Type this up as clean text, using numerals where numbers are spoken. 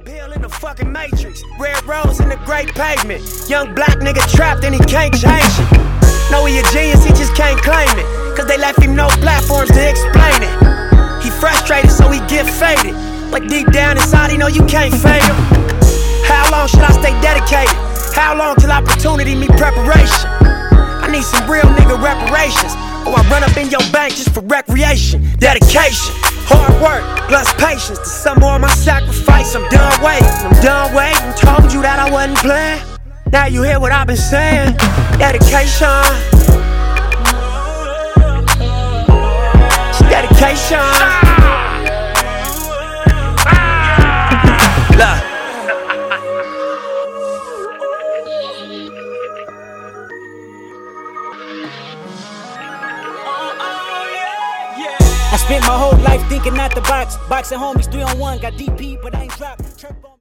pill in the fucking matrix. Red rose in the great pavement. Young black nigga trapped and he can't change it. Know he a genius, he just can't claim it. Cause they left him no platforms to explain it. He frustrated so he get faded. But deep down inside he know you can't fade him. How long should I stay dedicated? How long till opportunity meet preparation? I need some real nigga reparations, or I run up in your bank just for recreation. Dedication, hard work, plus patience. To some more of my sacrifice, I'm done waiting. Told you that I wasn't playing. Now you hear what I've been saying. Dedication. Dedication. Look. I spent my whole life thinking out the box. Boxing homies 3-on-1, got DP, but I ain't dropped.